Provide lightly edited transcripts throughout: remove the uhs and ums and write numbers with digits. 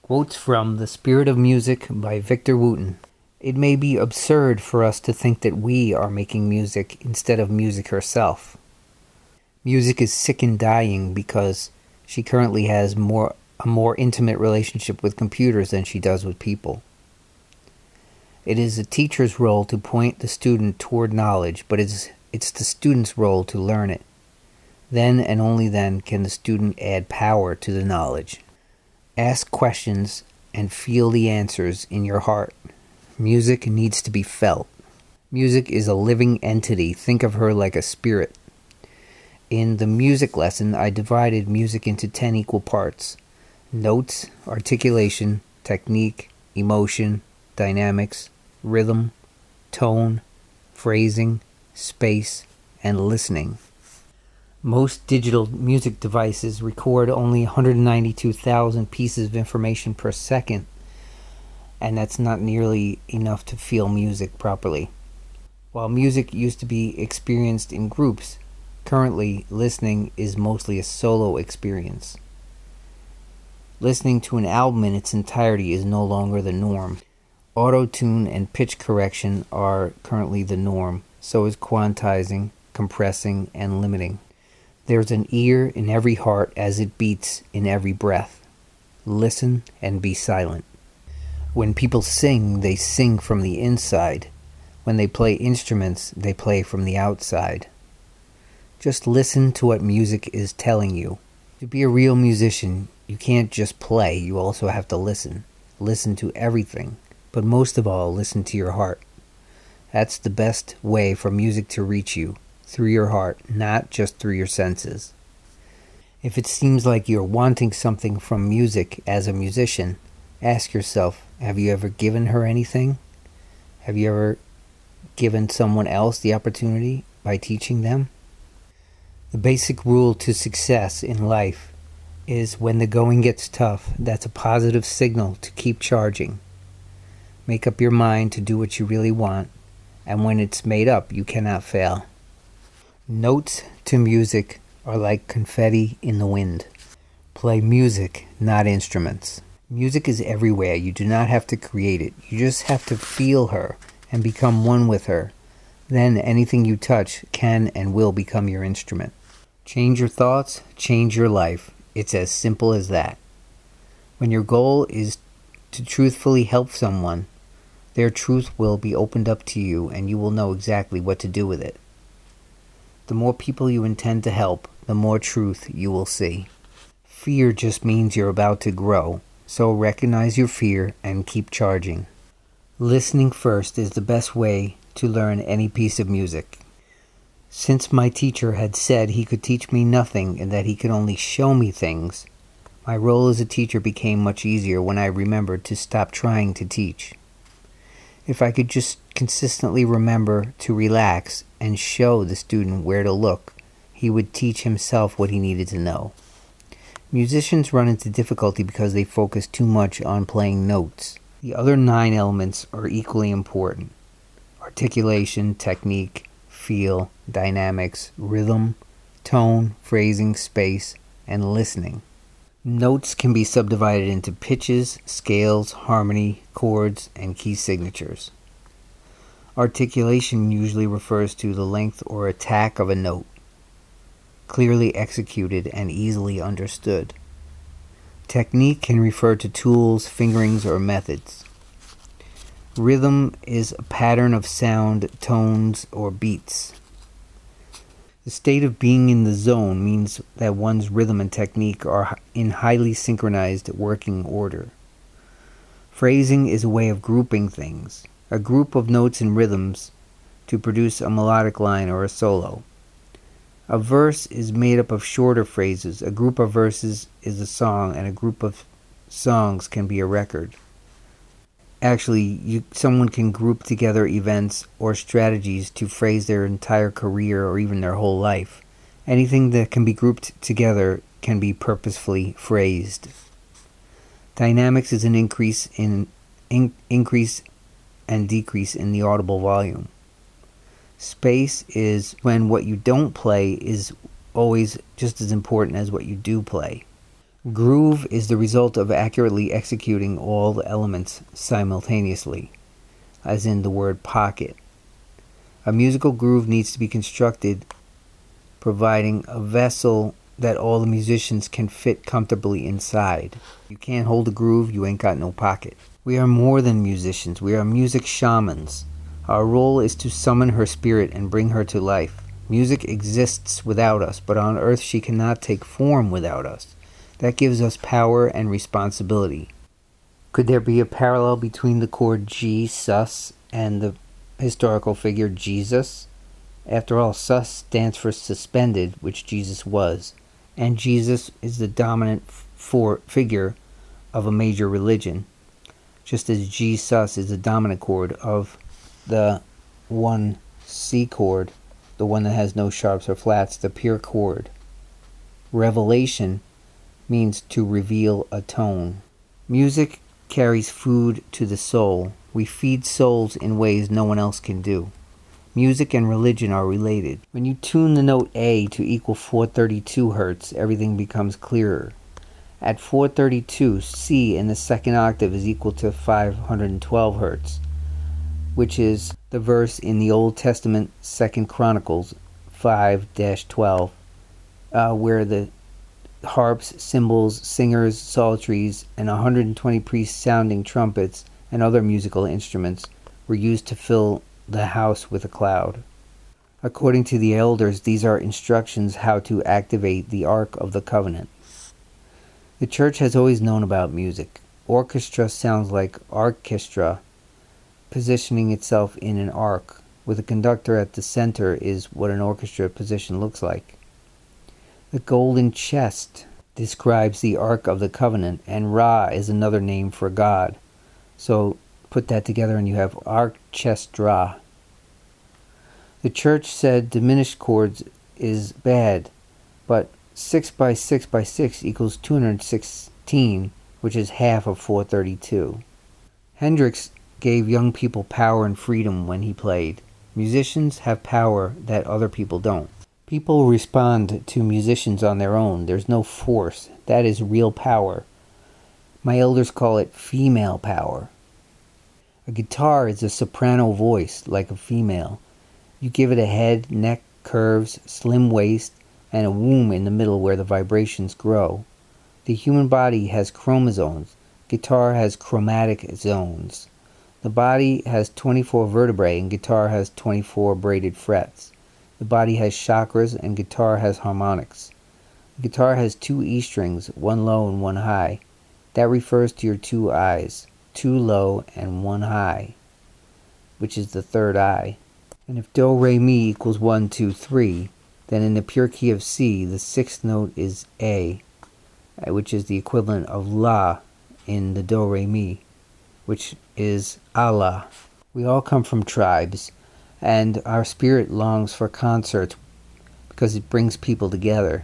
Quotes from The Spirit of Music by Victor Wooten. It may be absurd for us to think that we are making music instead of music herself. Music is sick and dying because she currently has a more intimate relationship with computers than she does with people. It is a teacher's role to point the student toward knowledge, but it's the student's role to learn it. Then and only then can the student add power to the knowledge. Ask questions and feel the answers in your heart. Music needs to be felt. Music is a living entity. Think of her like a spirit. In the music lesson, I divided music into 10 equal parts: notes, articulation, technique, emotion, dynamics, rhythm, tone, phrasing, space, and listening. Most digital music devices record only 192,000 pieces of information per second, and that's not nearly enough to feel music properly. While music used to be experienced in groups, currently listening is mostly a solo experience. Listening to an album in its entirety is no longer the norm. Auto-tune and pitch correction are currently the norm, so is quantizing, compressing, and limiting. There's an ear in every heart as it beats in every breath. Listen and be silent. When people sing, they sing from the inside. When they play instruments, they play from the outside. Just listen to what music is telling you. To be a real musician, you can't just play, you also have to listen. Listen to everything, but most of all, listen to your heart. That's the best way for music to reach you, through your heart, not just through your senses. If it seems like you're wanting something from music as a musician, ask yourself, have you ever given her anything? Have you ever given someone else the opportunity by teaching them? The basic rule to success in life is when the going gets tough, that's a positive signal to keep charging. Make up your mind to do what you really want, and when it's made up, you cannot fail. Notes to music are like confetti in the wind. Play music, not instruments. Music is everywhere. You do not have to create it. You just have to feel her and become one with her. Then anything you touch can and will become your instrument. Change your thoughts, change your life. It's as simple as that. When your goal is to truthfully help someone, their truth will be opened up to you and you will know exactly what to do with it. The more people you intend to help, the more truth you will see. Fear just means you're about to grow. So recognize your fear and keep charging. Listening first is the best way to learn any piece of music. Since my teacher had said he could teach me nothing and that he could only show me things, my role as a teacher became much easier when I remembered to stop trying to teach. If I could just consistently remember to relax and show the student where to look, he would teach himself what he needed to know. Musicians run into difficulty because they focus too much on playing notes. The other 9 elements are equally important: articulation, technique, feel, dynamics, rhythm, tone, phrasing, space, and listening. Notes can be subdivided into pitches, scales, harmony, chords, and key signatures. Articulation usually refers to the length or attack of a note, clearly executed and easily understood. Technique can refer to tools, fingerings, or methods. Rhythm is a pattern of sound, tones, or beats. The state of being in the zone means that one's rhythm and technique are in highly synchronized working order. Phrasing is a way of grouping things, a group of notes and rhythms to produce a melodic line or a solo. A verse is made up of shorter phrases. A group of verses is a song, and a group of songs can be a record. Actually, someone can group together events or strategies to phrase their entire career or even their whole life. Anything that can be grouped together can be purposefully phrased. Dynamics is an increase and decrease in the audible volume. Space is when what you don't play is always just as important as what you do play. Groove is the result of accurately executing all the elements simultaneously, as in the word pocket. A musical groove needs to be constructed, providing a vessel that all the musicians can fit comfortably inside. You can't hold a groove, you ain't got no pocket. We are more than musicians, we are music shamans. Our role is to summon her spirit and bring her to life. Music exists without us, but on earth she cannot take form without us. That gives us power and responsibility. Could there be a parallel between the chord G, sus, and the historical figure Jesus? After all, sus stands for suspended, which Jesus was, and Jesus is the dominant figure of a major religion, just as G sus is the dominant chord of the one C chord, the one that has no sharps or flats, the pure chord. Revelation means to reveal a tone. Music carries food to the soul. We feed souls in ways no one else can do. Music and religion are related. When you tune the note A to equal 432 Hz, everything becomes clearer. At 432, C in the second octave is equal to 512 Hz, which is the verse in the Old Testament 2 Chronicles 5-12, where the harps, cymbals, singers, psalteries, and 120 priests sounding trumpets and other musical instruments were used to fill the house with a cloud. According to the elders, these are instructions how to activate the Ark of the Covenant. The church has always known about music. Orchestra sounds like orchestra, positioning itself in an arc, with a conductor at the center is what an orchestra position looks like. The golden chest describes the Ark of the Covenant, and Ra is another name for God. So put that together and you have Archestra. The church said diminished chords is bad, but 6 by 6 by 6 equals 216, which is half of 432. Hendrix gave young people power and freedom when he played. Musicians have power that other people don't. People respond to musicians on their own. There's no force. That is real power. My elders call it female power. A guitar is a soprano voice, like a female. You give it a head, neck, curves, slim waist, and a womb in the middle where the vibrations grow. The human body has chromosomes. Guitar has chromatic zones. The body has 24 vertebrae and guitar has 24 braided frets. The body has chakras and guitar has harmonics. The guitar has 2 E strings, one low and one high. That refers to your 2 eyes, 2 low and 1 high, which is the third eye. And if Do, Re, Mi equals 1, 2, 3, then in the pure key of C, the 6th note is A, which is the equivalent of La in the Do, Re, Mi, which is Allah. We all come from tribes, and our spirit longs for concerts because it brings people together.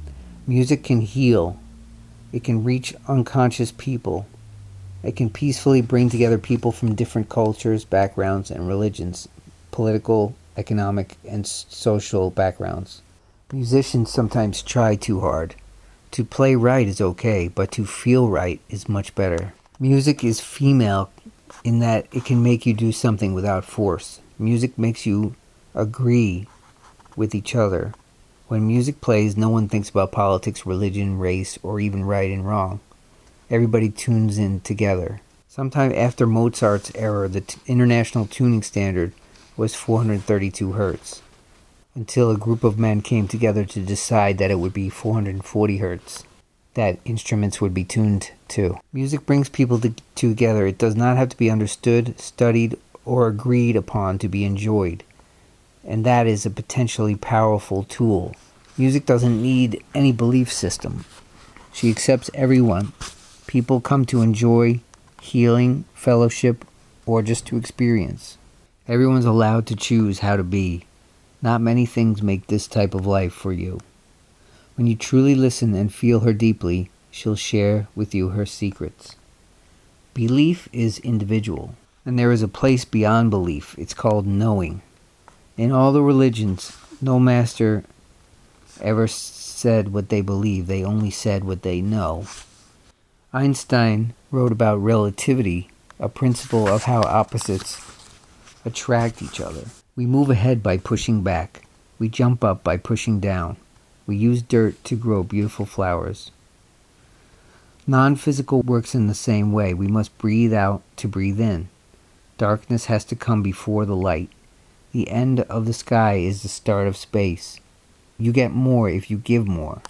Music can heal. It can reach unconscious people. It can peacefully bring together people from different cultures, backgrounds, and religions, political, economic, and social backgrounds. Musicians sometimes try too hard. To play right is okay, but to feel right is much better. Music is female in that it can make you do something without force. Music makes you agree with each other. When music plays, no one thinks about politics, religion, race, or even right and wrong. Everybody tunes in together. Sometime after Mozart's era, the international tuning standard was 432 Hz, until a group of men came together to decide that it would be 440 Hz, that instruments would be tuned to. Music brings people together. It does not have to be understood, studied, or agreed upon to be enjoyed. And that is a potentially powerful tool. Music doesn't need any belief system. She accepts everyone. People come to enjoy healing, fellowship, or just to experience. Everyone's allowed to choose how to be. Not many things make this type of life for you. When you truly listen and feel her deeply, she'll share with you her secrets. Belief is individual, and there is a place beyond belief. It's called knowing. In all the religions, no master ever said what they believe. They only said what they know. Einstein wrote about relativity, a principle of how opposites attract each other. We move ahead by pushing back. We jump up by pushing down. We use dirt to grow beautiful flowers. Non-physical works in the same way. We must breathe out to breathe in. Darkness has to come before the light. The end of the sky is the start of space. You get more if you give more.